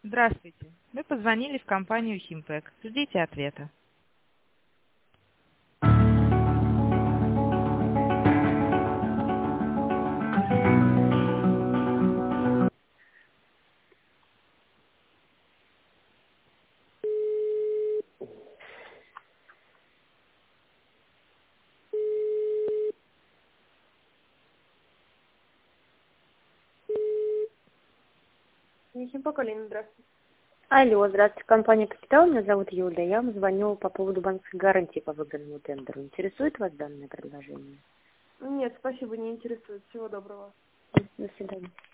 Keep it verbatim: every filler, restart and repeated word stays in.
Здравствуйте. Вы позвонили в компанию Химпэк. Ждите ответа. Химпэк, Алина, здравствуйте. Алло, здравствуйте, компания «Капитал», меня зовут Юля, я вам звоню по поводу банковской гарантии по выгодному тендеру. Интересует вас данное предложение? Нет, спасибо, не интересует. Всего доброго. До свидания.